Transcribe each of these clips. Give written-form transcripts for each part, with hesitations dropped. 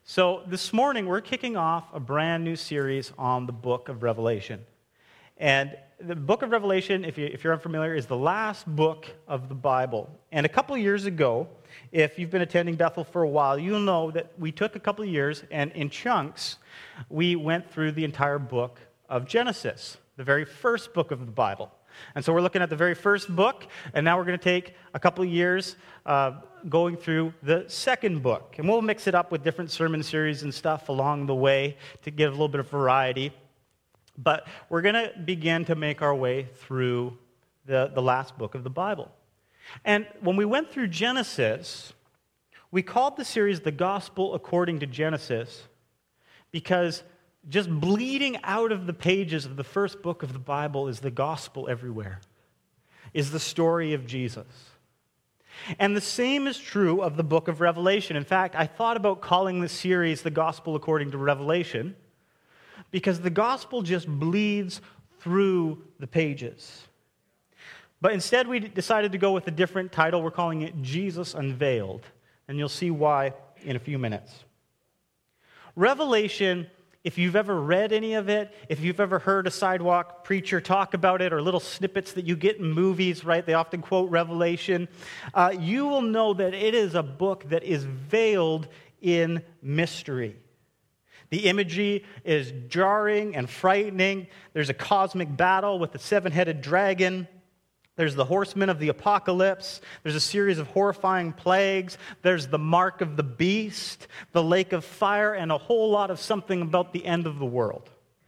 So this morning, we're kicking off a brand new series on the book of Revelation. And the book of Revelation, if you're unfamiliar, is the last book of the Bible. And a couple years ago, if you've been attending Bethel for a while, you'll know that we took a couple of years, and in chunks, we went through the entire book of Genesis, the very first book of the Bible. And so we're looking at the very first book, and now we're going to take a couple of years going through the second book. And we'll mix it up with different sermon series and stuff along the way to give a little bit of variety. But we're going to begin to make our way through the last book of the Bible. And when we went through Genesis, we called the series The Gospel According to Genesis because just bleeding out of the pages of the first book of the Bible is the gospel everywhere, is the story of Jesus. And the same is true of the book of Revelation. In fact, I thought about calling this series The Gospel According to Revelation because the gospel just bleeds through the pages. But instead, we decided to go with a different title. We're calling it Jesus Unveiled, and you'll see why in a few minutes. Revelation, if you've ever read any of it, if you've ever heard a sidewalk preacher talk about it, or little snippets that you get in movies, right? They often quote Revelation. You will know that it is a book that is veiled in mystery. The imagery is jarring and frightening. There's a cosmic battle with the seven-headed dragon. There's the horsemen of the apocalypse. There's a series of horrifying plagues. There's the mark of the beast, the lake of fire, and a whole lot of something about the end of the world.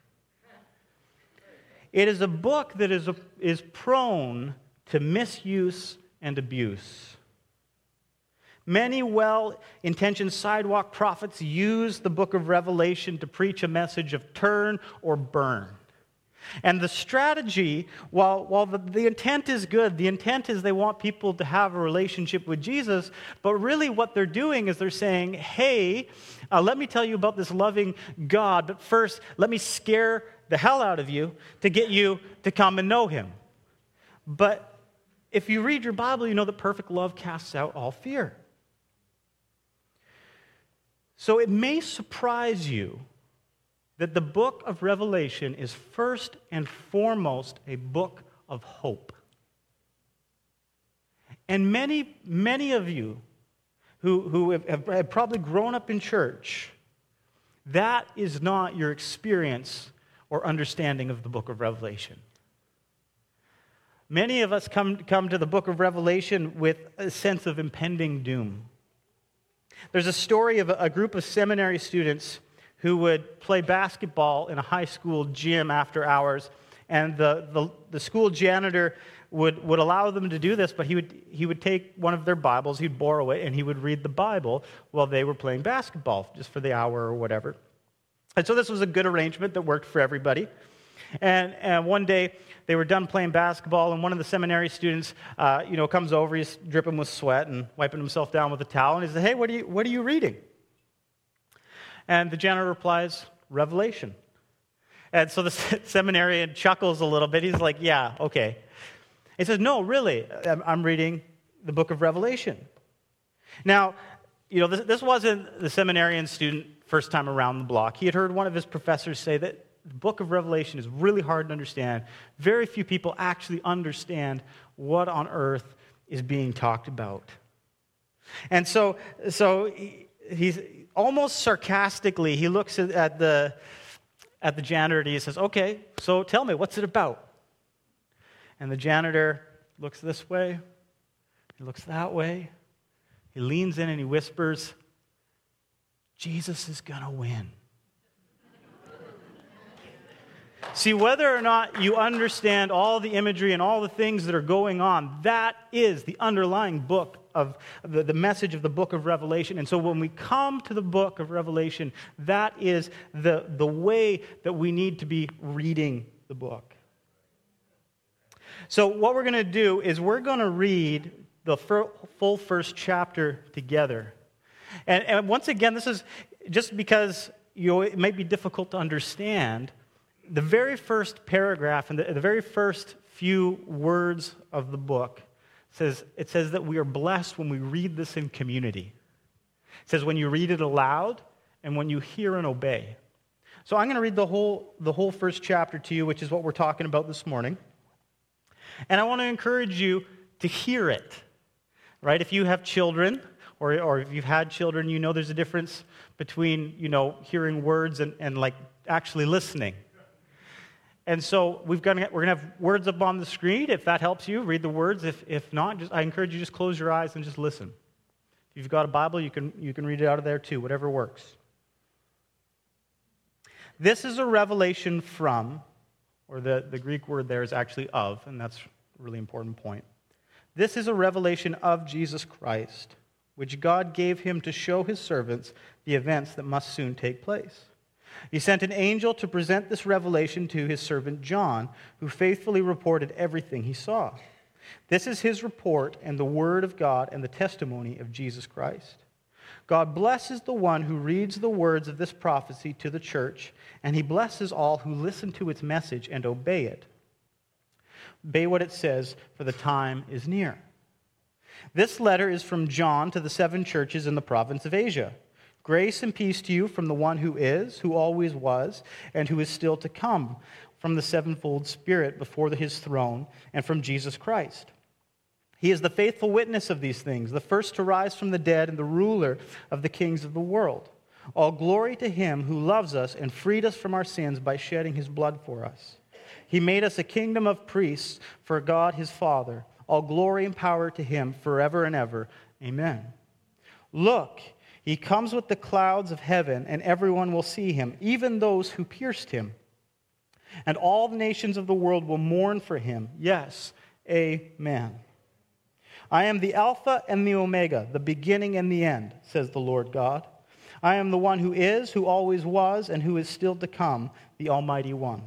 It is a book that is prone to misuse and abuse. Many well-intentioned sidewalk prophets use the book of Revelation to preach a message of turn or burn. And the strategy, while the intent is good, the intent is they want people to have a relationship with Jesus, but really what they're doing is they're saying, hey, let me tell you about this loving God, but first, let me scare the hell out of you to get you to come and know Him. But if you read your Bible, you know that perfect love casts out all fear. So it may surprise you that the book of Revelation is first and foremost a book of hope. And many of you who have probably grown up in church, that is not your experience or understanding of the book of Revelation. Many of us come to the book of Revelation with a sense of impending doom. There's a story of a group of seminary students who would play basketball in a high school gym after hours, and the school janitor would allow them to do this, but he would take one of their Bibles, he'd borrow it, and he would read the Bible while they were playing basketball, just for the hour or whatever. And so this was a good arrangement that worked for everybody. And one day, they were done playing basketball, and one of the seminary students, comes over, he's dripping with sweat and wiping himself down with a towel, and he says, hey, what are you reading? And the janitor replies, Revelation. And so the seminarian chuckles a little bit. He's like, yeah, okay. He says, no, really, I'm reading the book of Revelation. Now, this wasn't the seminarian student first time around the block. He had heard one of his professors say that the book of Revelation is really hard to understand. Very few people actually understand what on earth is being talked about. And so he's almost sarcastically, he looks at the janitor and he says, okay, so tell me, what's it about? And the janitor looks this way, he looks that way, he leans in and he whispers, Jesus is going to win. See, whether or not you understand all the imagery and all the things that are going on, that is the underlying book of the message of the book of Revelation. And so when we come to the book of Revelation, that is the way that we need to be reading the book. So what we're going to do is we're going to read the full first chapter together. And once again, this is just because it might be difficult to understand. The very first paragraph and the very first few words of the book says that we are blessed when we read this in community. It says when you read it aloud and when you hear and obey. So I'm going to read the whole first chapter to you, which is what we're talking about this morning. And I want to encourage you to hear it, right? If you have children, or if you've had children, you know there's a difference between, hearing words and like actually listening. And so we're going to have words up on the screen. If that helps you, read the words. If not, I encourage you just close your eyes and just listen. If you've got a Bible, you can read it out of there too, whatever works. This is a revelation from, or the Greek word there is actually of, and that's a really important point. This is a revelation of Jesus Christ, which God gave him to show his servants the events that must soon take place. He sent an angel to present this revelation to his servant John, who faithfully reported everything he saw. This is his report and the word of God and the testimony of Jesus Christ. God blesses the one who reads the words of this prophecy to the church, and he blesses all who listen to its message and obey it. Obey what it says, for the time is near. This letter is from John to the 7 churches in the province of Asia. Grace and peace to you from the one who is, who always was, and who is still to come, from the sevenfold Spirit before his throne, and from Jesus Christ. He is the faithful witness of these things, the first to rise from the dead and the ruler of the kings of the world. All glory to him who loves us and freed us from our sins by shedding his blood for us. He made us a kingdom of priests for God his Father. All glory and power to him forever and ever. Amen. Look, he comes with the clouds of heaven, and everyone will see him, even those who pierced him. And all the nations of the world will mourn for him. Yes, amen. I am the Alpha and the Omega, the beginning and the end, says the Lord God. I am the one who is, who always was, and who is still to come, the Almighty One.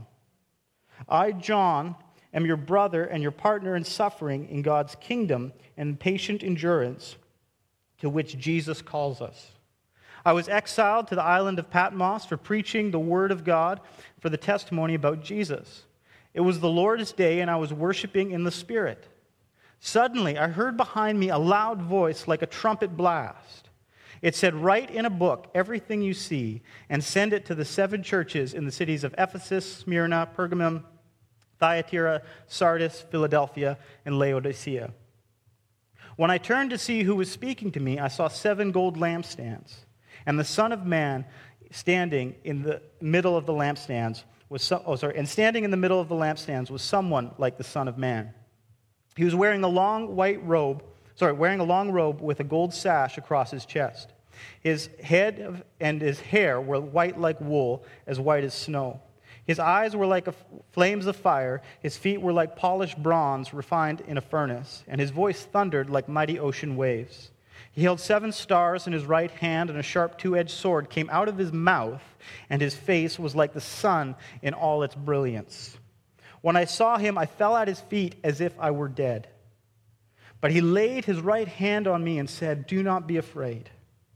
I, John, am your brother and your partner in suffering in God's kingdom and patient endurance, to which Jesus calls us. I was exiled to the island of Patmos for preaching the word of God, for the testimony about Jesus. It was the Lord's day, and I was worshiping in the Spirit. Suddenly, I heard behind me a loud voice like a trumpet blast. It said, "Write in a book everything you see, and send it to the 7 churches in the cities of Ephesus, Smyrna, Pergamum, Thyatira, Sardis, Philadelphia, and Laodicea." When I turned to see who was speaking to me, I saw 7 gold lampstands, and the Son of Man standing in the middle of the lampstands standing in the middle of the lampstands was someone like the Son of Man. He was wearing a long robe with a gold sash across his chest. His head and his hair were white like wool, as white as snow. His eyes were like flames of fire. His feet were like polished bronze refined in a furnace, and his voice thundered like mighty ocean waves. He held 7 stars in his right hand, and a sharp 2-edged sword came out of his mouth, and his face was like the sun in all its brilliance. When I saw him, I fell at his feet as if I were dead. But he laid his right hand on me and said, "Do not be afraid.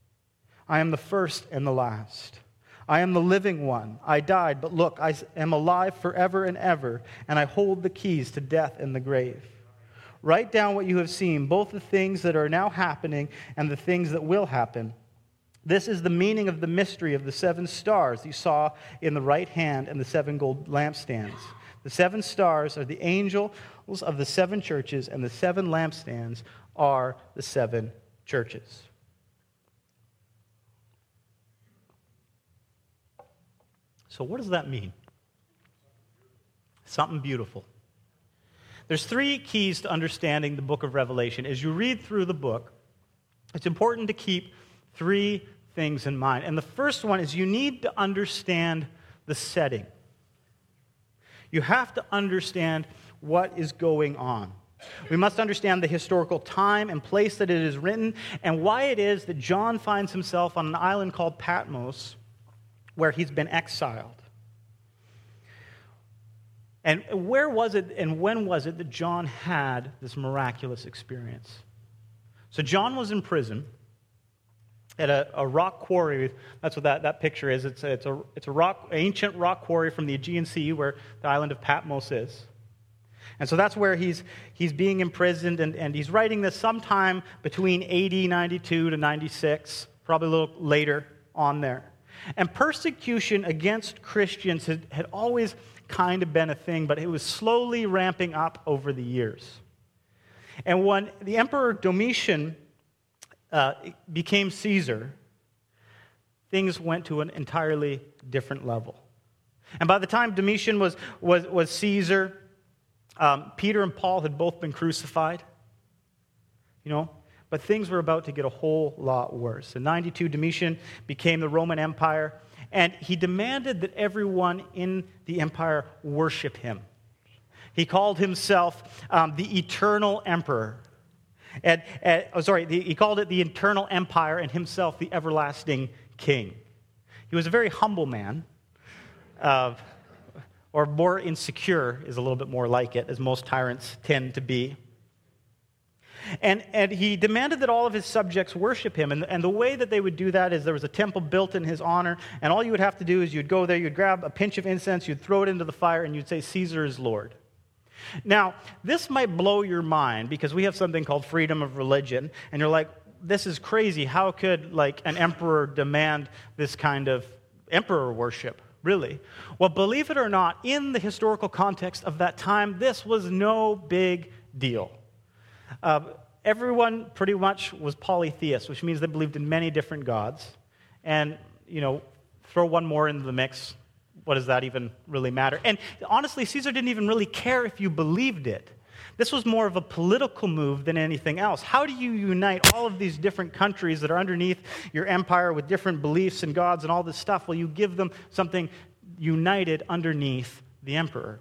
I am the first and the last. I am the living one. I died, but look, I am alive forever and ever, and I hold the keys to death and the grave. Write down what you have seen, both the things that are now happening and the things that will happen. This is the meaning of the mystery of the 7 stars you saw in the right hand and the 7 gold lampstands. The 7 stars are the angels of the 7 churches, and the 7 lampstands are the 7 churches." So what does that mean? Something beautiful. There's 3 keys to understanding the book of Revelation. As you read through the book, it's important to keep 3 things in mind. And the first one is you need to understand the setting. You have to understand what is going on. We must understand the historical time and place that it is written, and why it is that John finds himself on an island called Patmos, where he's been exiled. And where was it and when was it that John had this miraculous experience? So John was in prison at a rock quarry. That's what that picture is. It's a ancient rock quarry from the Aegean Sea, where the island of Patmos is. And so that's where he's being imprisoned, and he's writing this sometime between AD 92 to 96, probably a little later on there. And persecution against Christians had always kind of been a thing, but it was slowly ramping up over the years. And when the Emperor Domitian became Caesar, things went to an entirely different level. And by the time Domitian was Caesar, Peter and Paul had both been crucified, but things were about to get a whole lot worse. In 92, Domitian became the Roman Empire, and he demanded that everyone in the empire worship him. He called himself the Eternal Emperor. He called it the Eternal Empire, and himself the Everlasting King. He was a very humble man, or more insecure is a little bit more like it, as most tyrants tend to be. And he demanded that all of his subjects worship him. And the way that they would do that is there was a temple built in his honor, and all you would have to do is you'd go there, you'd grab a pinch of incense, you'd throw it into the fire, and you'd say, "Caesar is Lord." Now, this might blow your mind because we have something called freedom of religion, and you're like, this is crazy. How could an emperor demand this kind of emperor worship? Really? Well, believe it or not, in the historical context of that time, this was no big deal. Everyone pretty much was polytheist, which means they believed in many different gods. And, throw one more into the mix, what does that even really matter? And honestly, Caesar didn't even really care if you believed it. This was more of a political move than anything else. How do you unite all of these different countries that are underneath your empire with different beliefs and gods and all this stuff? Well, you give them something united underneath the emperor.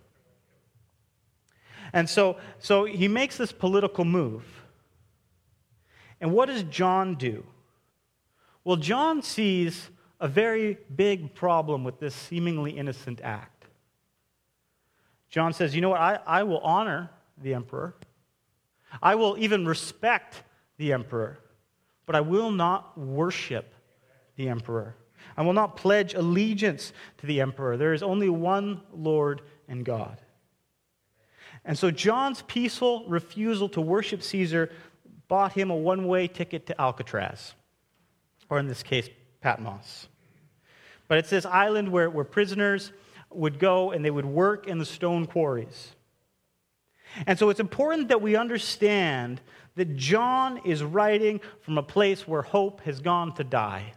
And so he makes this political move. And what does John do? Well, John sees a very big problem with this seemingly innocent act. John says, you know what, I will honor the emperor. I will even respect the emperor, but I will not worship the emperor. I will not pledge allegiance to the emperor. There is only one Lord and God. And so John's peaceful refusal to worship Caesar bought him a one-way ticket to Alcatraz, or in this case, Patmos. But it's this island where prisoners would go and they would work in the stone quarries. And so it's important that we understand that John is writing from a place where hope has gone to die.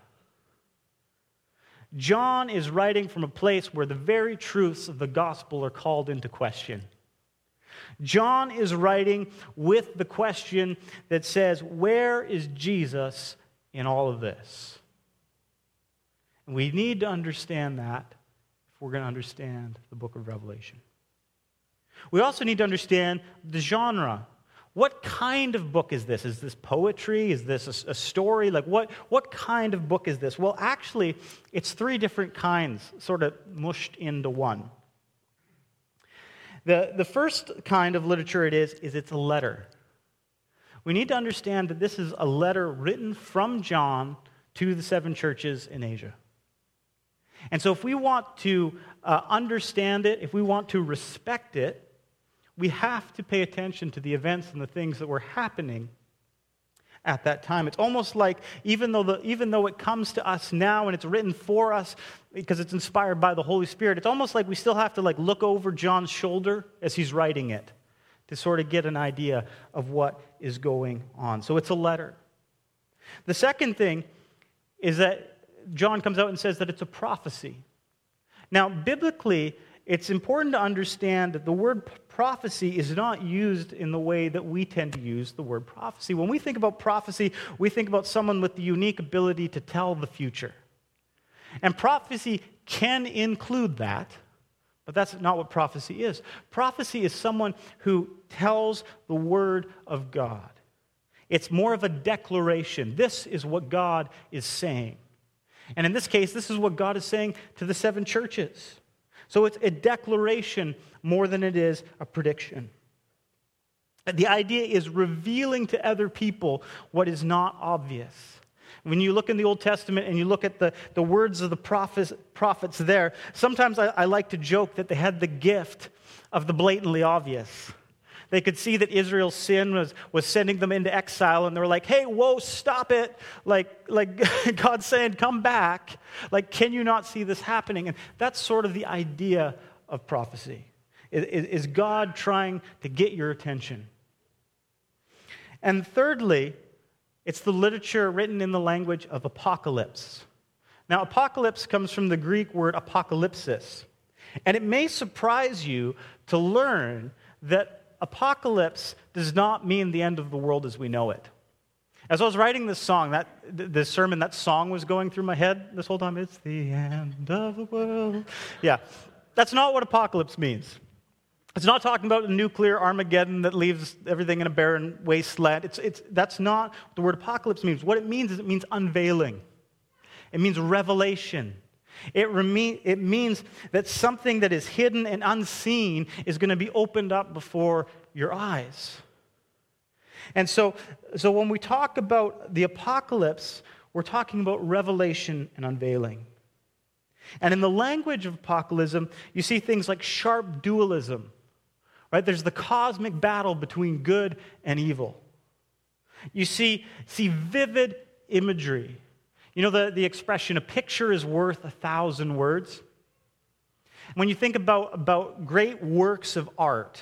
John is writing from a place where the very truths of the gospel are called into question. John is writing with the question that says, where is Jesus in all of this? And we need to understand that if we're going to understand the book of Revelation. We also need to understand the genre. What kind of book is this? Is this poetry? Is this a story? What kind of book is this? Well, actually, it's three different kinds, sort of mushed into one. The first kind of literature it's a letter. We need to understand that this is a letter written from John to the 7 churches in Asia. And so if we want to understand it, if we want to respect it, we have to pay attention to the events and the things that were happening at that time. It's almost like even though it comes to us now and it's written for us because it's inspired by the Holy Spirit, it's almost like we still have to look over John's shoulder as he's writing it to sort of get an idea of what is going on. So it's a letter. The second thing is that John comes out and says that it's a prophecy. Now, biblically, it's important to understand that the word prophecy is not used in the way that we tend to use the word prophecy. When we think about prophecy, we think about someone with the unique ability to tell the future. And prophecy can include that, but that's not what prophecy is. Prophecy is someone who tells the word of God. It's more of a declaration. This is what God is saying. And in this case, this is what God is saying to the 7 churches. So it's a declaration more than it is a prediction. The idea is revealing to other people what is not obvious. When you look in the Old Testament and you look at the words of the prophets there, sometimes I like to joke that they had the gift of the blatantly obvious. They could see that Israel's sin was sending them into exile, and they were like, hey, whoa, stop it. Like God's saying, come back. Like, can you not see this happening? And that's sort of the idea of prophecy. Is God trying to get your attention? And thirdly, it's the literature written in the language of apocalypse. Now, apocalypse comes from the Greek word apocalypsis. And it may surprise you to learn that apocalypse does not mean the end of the world as we know it. As I was writing this song, this sermon, that song was going through my head this whole time. It's the end of the world. Yeah, that's not what apocalypse means. It's not talking about a nuclear Armageddon that leaves everything in a barren wasteland. That's not what the word apocalypse means. What it means is it means unveiling. It means revelation. It means that something that is hidden and unseen is going to be opened up before your eyes. And so when we talk about the apocalypse, we're talking about revelation and unveiling. And in the language of apocalypse, you see things like sharp dualism. Right? There's the cosmic battle between good and evil. You see vivid imagery. You know the expression, a picture is worth 1,000 words? When you think about great works of art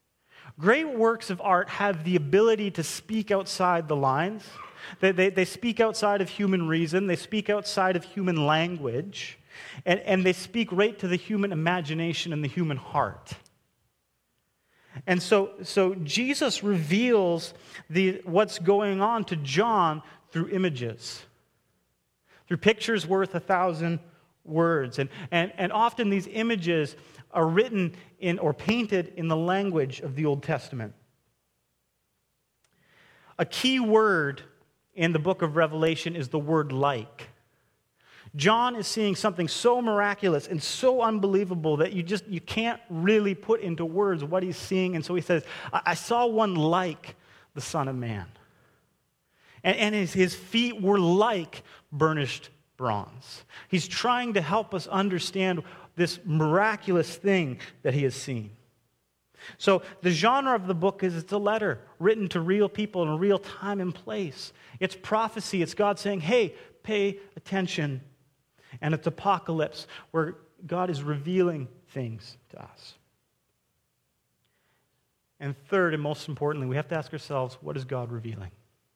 have the ability to speak outside the lines. They speak outside of human reason. They speak outside of human language. And they speak right to the human imagination and the human heart. And so Jesus reveals what's going on to John through images. Through pictures worth 1,000 words. And often these images are written in or painted in the language of the Old Testament. A key word in the book of Revelation is the word like. John is seeing something so miraculous and so unbelievable that you can't really put into words what he's seeing. And so he says, I saw one like the Son of Man. And his feet were like burnished bronze. He's trying to help us understand this miraculous thing that he has seen. So the genre of the book is it's a letter written to real people in a real time and place. It's prophecy. It's God saying, hey, pay attention. And it's apocalypse, where God is revealing things to us. And third, and most importantly, we have to ask ourselves, what is God revealing?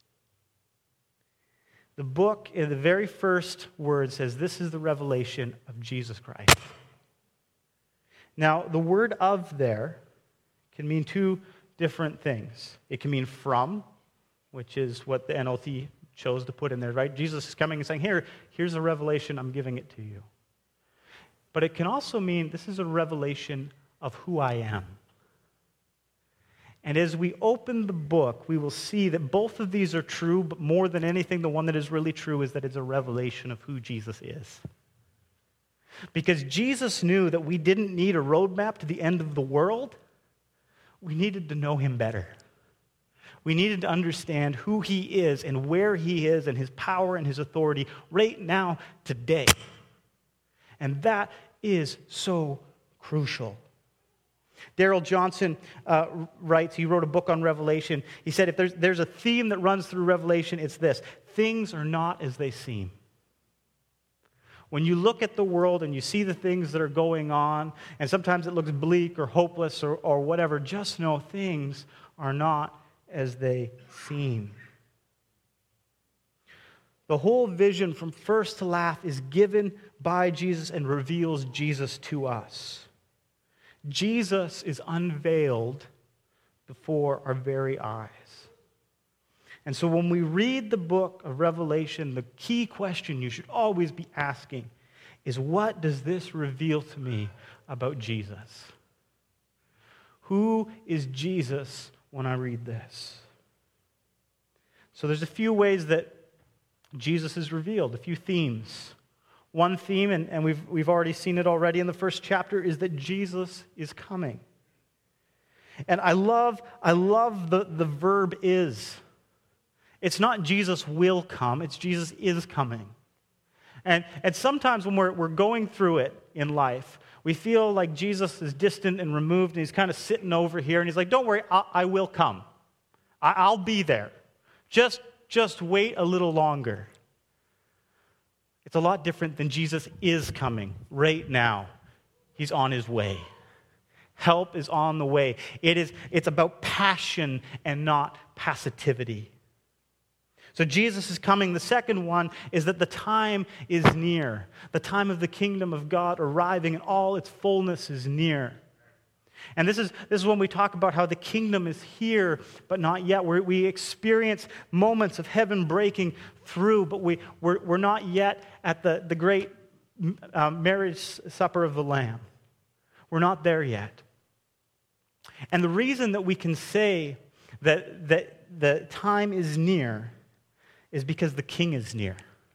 The book, in the very first word, says, this is the revelation of Jesus Christ. Now, the word of there can mean two different things. It can mean from, which is what the NLT chose to put in there, right? Jesus is coming and saying, here's a revelation, I'm giving it to you. But it can also mean this is a revelation of who I am. And as we open the book, we will see that both of these are true, but more than anything, the one that is really true is that it's a revelation of who Jesus is. Because Jesus knew that we didn't need a roadmap to the end of the world. We needed to know him better. We needed to understand who he is and where he is and his power and his authority right now, today. And that is so crucial. Darrell Johnson writes, he wrote a book on Revelation. He said, if there's a theme that runs through Revelation, it's this: things are not as they seem. When you look at the world and you see the things that are going on, and sometimes it looks bleak or hopeless or whatever, just know things are not as they seem. The whole vision from first to last is given by Jesus and reveals Jesus to us. Jesus is unveiled before our very eyes. And so when we read the book of Revelation, the key question you should always be asking is, what does this reveal to me about Jesus? Who is Jesus when I read this? So there's a few ways that Jesus is revealed, a few themes. One theme, and we've already seen it already in the first chapter, is that Jesus is coming. And I love the verb is. It's not Jesus will come, it's Jesus is coming. And sometimes when we're going through it in life, We feel like Jesus is distant and removed, and he's kind of sitting over here, and he's like, don't worry, I will come. I'll be there. Just wait a little longer. It's a lot different than Jesus is coming right now. He's on his way. Help is on the way. It's about passion and not passivity. So Jesus is coming. The second one is that the time is near. The time of the kingdom of God arriving in all its fullness is near. And this is when we talk about how the kingdom is here, but not yet. We experience moments of heaven breaking through, but we're not yet at the great marriage supper of the Lamb. We're not there yet. And the reason that we can say that the time is near is because the King is near.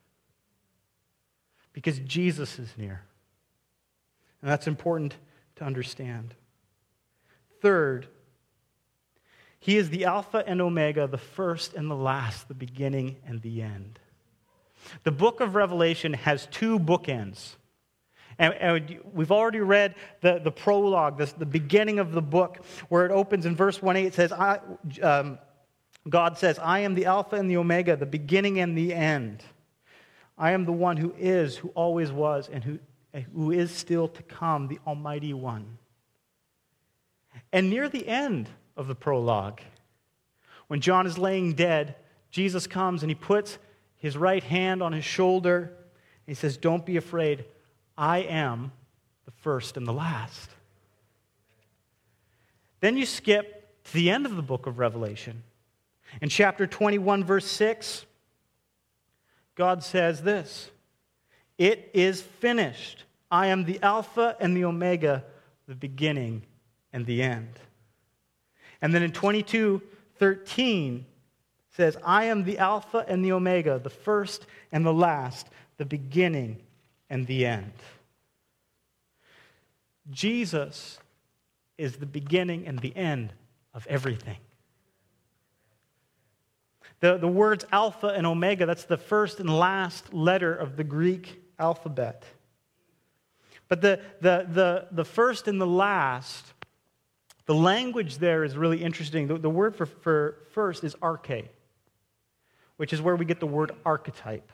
Because Jesus is near. And that's important to understand. Third, he is the Alpha and Omega, the first and the last, the beginning and the end. The book of Revelation has two bookends. And we've already read the prologue, the beginning of the book, where it opens in verse 1:8. It says, God says, I am the Alpha and the Omega, the beginning and the end. I am the one who is, who always was, and who is still to come, the Almighty One. And near the end of the prologue, when John is laying dead, Jesus comes and he puts his right hand on his shoulder, and he says, don't be afraid. I am the first and the last. Then you skip to the end of the book of Revelation. In chapter 21, verse 6, God says this, it is finished. I am the Alpha and the Omega, the beginning and the end. And then in 22:13 says, I am the Alpha and the Omega, the first and the last, the beginning and the end. Jesus is the beginning and the end of everything. The words Alpha and Omega, that's the first and last letter of the Greek alphabet. But the first and the last, the language there is really interesting. The word for first is arche, which is where we get the word archetype.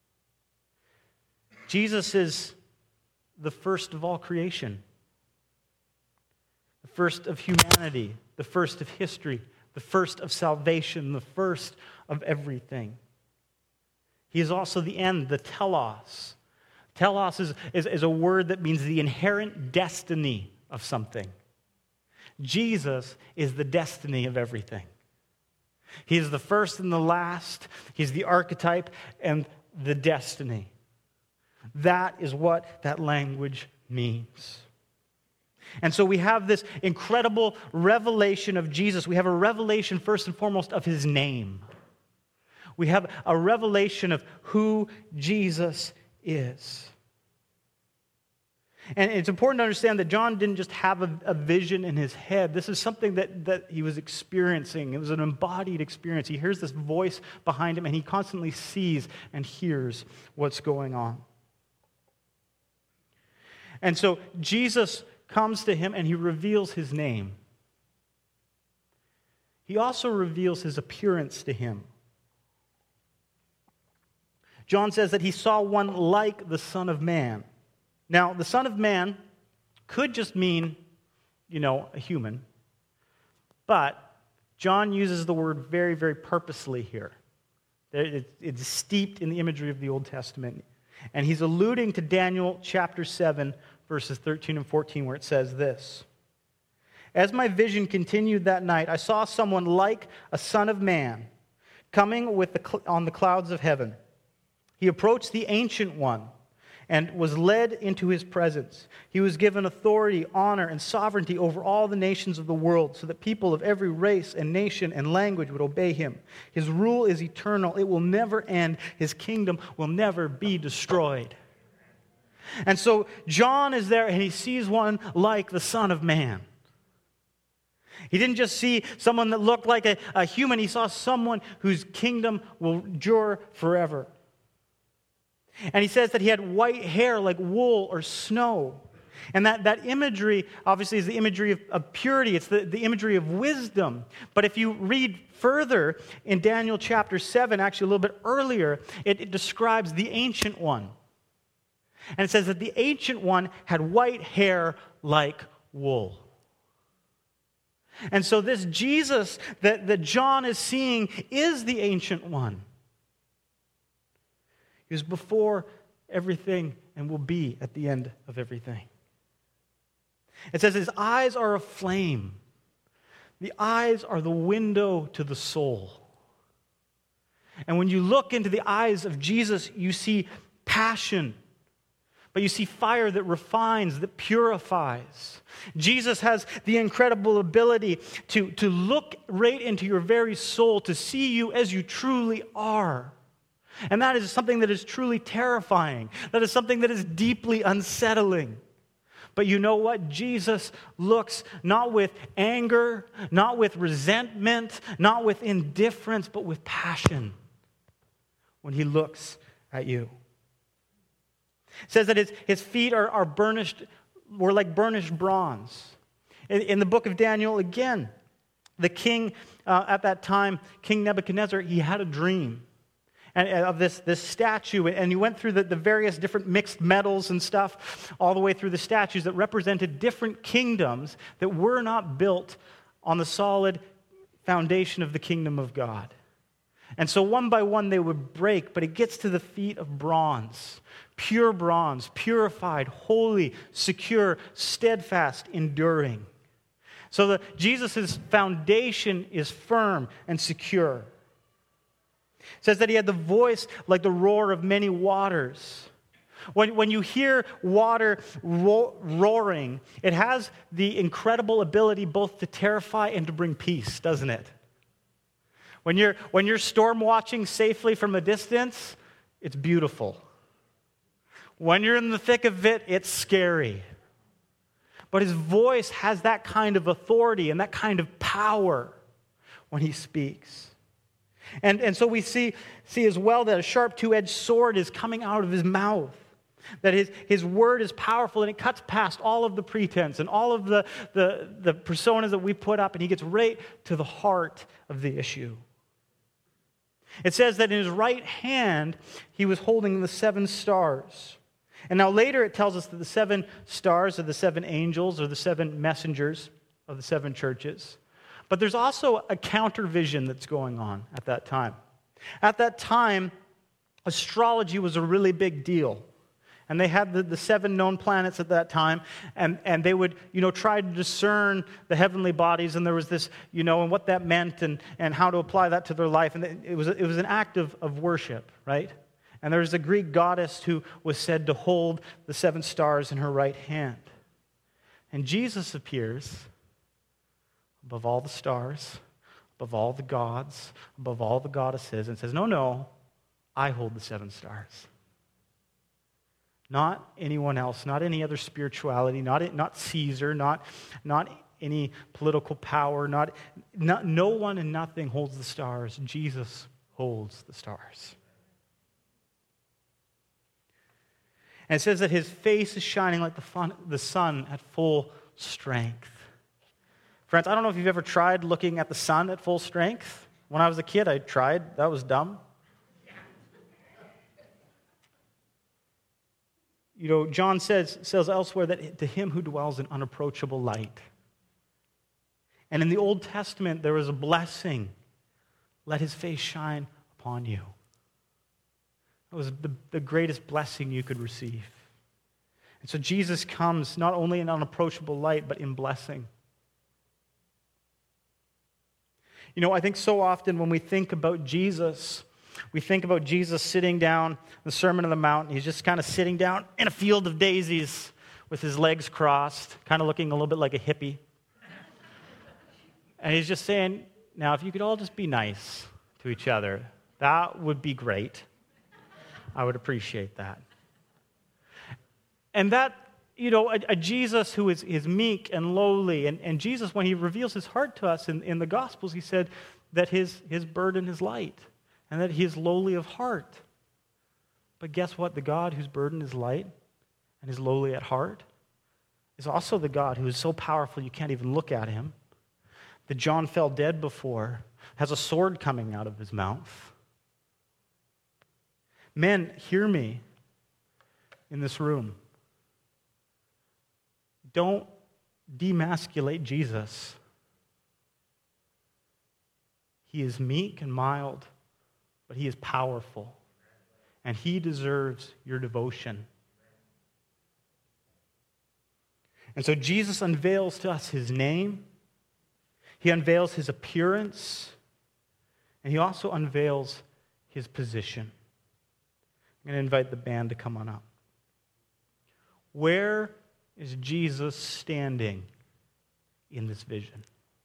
Jesus is the first of all creation, the first of humanity, the first of history, the first of salvation, the first of everything. He is also the end, the telos. Telos is a word that means the inherent destiny of something. Jesus is the destiny of everything. He is the first and the last. He's the archetype and the destiny. That is what that language means. And so we have this incredible revelation of Jesus. We have a revelation, first and foremost, of his name. We have a revelation of who Jesus is. And it's important to understand that John didn't just have a vision in his head. This is something that he was experiencing. It was an embodied experience. He hears this voice behind him, and he constantly sees and hears what's going on. And so Jesus comes to him, and he reveals his name. He also reveals his appearance to him. John says that he saw one like the Son of Man. Now, the Son of Man could just mean, a human. But John uses the word very, very purposely here. It's steeped in the imagery of the Old Testament. And he's alluding to Daniel chapter 7, verses 13 and 14, where it says this. As my vision continued that night, I saw someone like a Son of Man coming on the clouds of heaven. He approached the Ancient One and was led into his presence. He was given authority, honor, and sovereignty over all the nations of the world, so that people of every race and nation and language would obey him. His rule is eternal. It will never end. His kingdom will never be destroyed. And so John is there, and he sees one like the Son of Man. He didn't just see someone that looked like a human. He saw someone whose kingdom will endure forever. And he says that he had white hair like wool or snow. And that imagery, obviously, is the imagery of purity. It's the imagery of wisdom. But if you read further in Daniel chapter 7, actually a little bit earlier, it describes the Ancient One. And it says that the Ancient One had white hair like wool. And so this Jesus that John is seeing is the Ancient One. He was before everything and will be at the end of everything. It says his eyes are a flame. The eyes are the window to the soul. And when you look into the eyes of Jesus, you see passion. But you see fire that refines, that purifies. Jesus has the incredible ability to look right into your very soul, to see you as you truly are. And that is something that is truly terrifying. That is something that is deeply unsettling. But you know what? Jesus looks not with anger, not with resentment, not with indifference, but with passion when he looks at you. It says that his feet are burnished, were like burnished bronze. In the book of Daniel, again, the king at that time, King Nebuchadnezzar, he had a dream. And of this statue, and he went through the various different mixed metals and stuff, all the way through the statues that represented different kingdoms that were not built on the solid foundation of the kingdom of God. And so one by one they would break, but it gets to the feet of bronze, purified, holy, secure, steadfast, enduring. So Jesus' foundation is firm and secure. It says that he had the voice like the roar of many waters. When you hear water roaring, it has the incredible ability both to terrify and to bring peace, doesn't it? When you're storm watching safely from a distance, it's beautiful. When you're in the thick of it, it's scary. But his voice has that kind of authority and that kind of power when he speaks. And so we see as well that a sharp two-edged sword is coming out of his mouth. That his word is powerful and it cuts past all of the pretense and all of the personas that we put up, and he gets right to the heart of the issue. It says that in his right hand he was holding the 7 stars. And now later it tells us that the 7 stars are the 7 angels or the 7 messengers of the 7 churches. But there's also a counter vision that's going on at that time. At that time, astrology was a really big deal. And they had the 7 known planets at that time, and they would, try to discern the heavenly bodies, and there was this, and what that meant, and how to apply that to their life. And it was an act of worship, right? And there was a Greek goddess who was said to hold the 7 stars in her right hand. And Jesus appears above all the stars, above all the gods, above all the goddesses, and says, no, I hold the 7 stars. Not anyone else, not any other spirituality, not Caesar, not any political power, no one and nothing holds the stars. Jesus holds the stars. And it says that his face is shining like the sun at full strength. Friends, I don't know if you've ever tried looking at the sun at full strength. When I was a kid, I tried. That was dumb. John says elsewhere that to him who dwells in unapproachable light. And in the Old Testament, there was a blessing. Let his face shine upon you. It was the greatest blessing you could receive. And so Jesus comes not only in unapproachable light, but in blessing. I think so often when we think about Jesus, we think about Jesus sitting down in the Sermon on the Mount. He's just kind of sitting down in a field of daisies with his legs crossed, kind of looking a little bit like a hippie. And he's just saying, now, if you could all just be nice to each other, that would be great. I would appreciate that. And that, a Jesus who is meek and lowly, and Jesus, when he reveals his heart to us in the Gospels, he said that his burden is light and that he is lowly of heart. But guess what? The God whose burden is light and is lowly at heart is also the God who is so powerful you can't even look at him, that John fell dead before, has a sword coming out of his mouth. Men, hear me in this room. Don't demasculate Jesus. He is meek and mild, but he is powerful, and he deserves your devotion. And so Jesus unveils to us his name, he unveils his appearance, and he also unveils his position. I'm going to invite the band to come on up. Where is Jesus standing in this vision?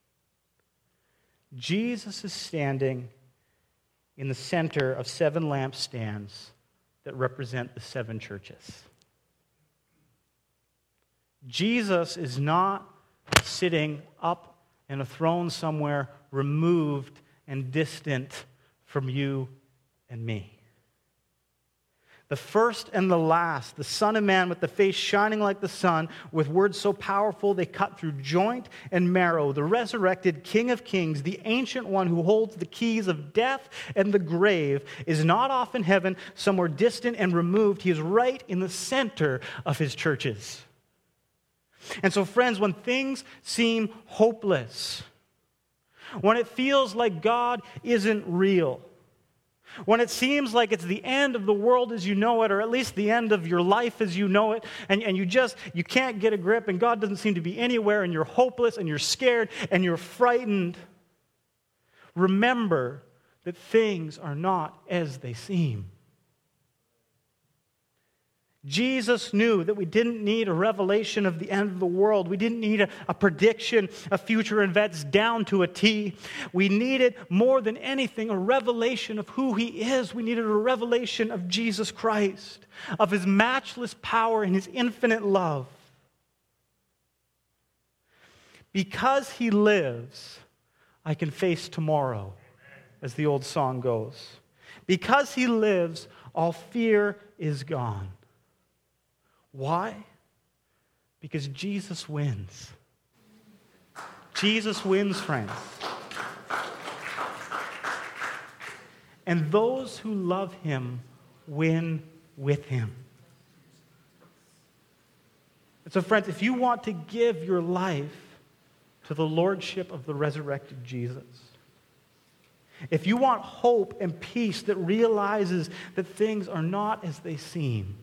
Jesus is standing in the center of 7 lampstands that represent the 7 churches. Jesus is not sitting up in a throne somewhere removed and distant from you and me. The first and the last, the Son of Man with the face shining like the sun, with words so powerful they cut through joint and marrow, the resurrected King of Kings, the ancient one who holds the keys of death and the grave, is not off in heaven, somewhere distant and removed. He is right in the center of his churches. And so, friends, when things seem hopeless, when it feels like God isn't real, when it seems like it's the end of the world as you know it, or at least the end of your life as you know it, and you can't get a grip, and God doesn't seem to be anywhere, and you're hopeless, and you're scared, and you're frightened, remember that things are not as they seem. Jesus knew that we didn't need a revelation of the end of the world. We didn't need a prediction of future events down to a T. We needed, more than anything, a revelation of who he is. We needed a revelation of Jesus Christ, of his matchless power and his infinite love. Because he lives, I can face tomorrow, as the old song goes. Because he lives, all fear is gone. Why? Because Jesus wins. Jesus wins, friends. And those who love him win with him. And so, friends, if you want to give your life to the lordship of the resurrected Jesus, if you want hope and peace that realizes that things are not as they seem,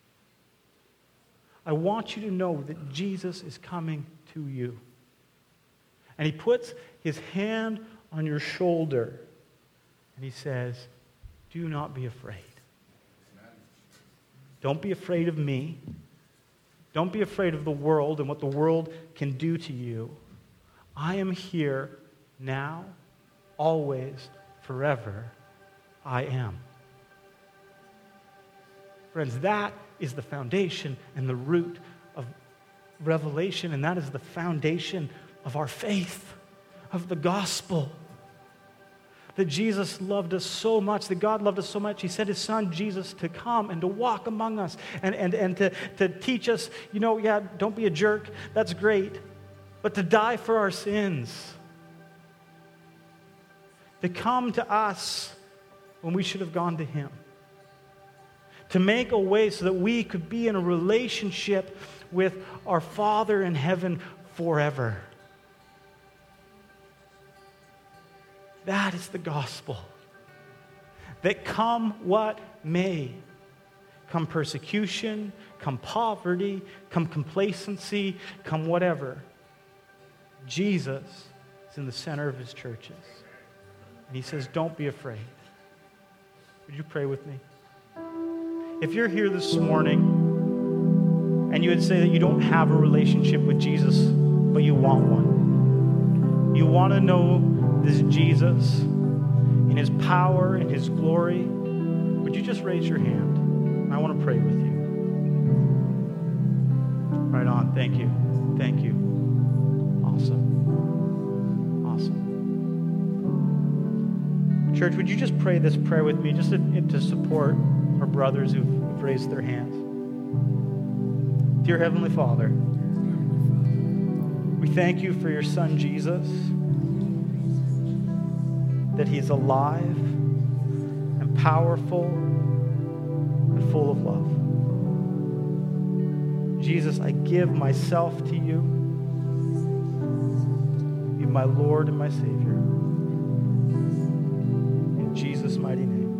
I want you to know that Jesus is coming to you. And he puts his hand on your shoulder and he says, do not be afraid. Don't be afraid of me. Don't be afraid of the world and what the world can do to you. I am here now, always, forever. I am. Friends, that is the foundation and the root of revelation, and that is the foundation of our faith, of the gospel. That Jesus loved us so much, that God loved us so much, he sent his son Jesus to come and to walk among us and to teach us, don't be a jerk, that's great, but to die for our sins. To come to us when we should have gone to him. To make a way so that we could be in a relationship with our Father in heaven forever. That is the gospel. That come what may, come persecution, come poverty, come complacency, come whatever, Jesus is in the center of his churches. And he says, don't be afraid. Would you pray with me? If you're here this morning and you would say that you don't have a relationship with Jesus, but you want one. You want to know this Jesus in his power and his glory, would you just raise your hand? I want to pray with you. Right on. Thank you. Thank you. Awesome. Awesome. Church, would you just pray this prayer with me just to support our brothers who've raised their hands? Dear Heavenly Father, thank you for your Son, Jesus, that he's alive and powerful and full of love. Jesus, I give myself to you. Be my Lord and my Savior. In Jesus' mighty name.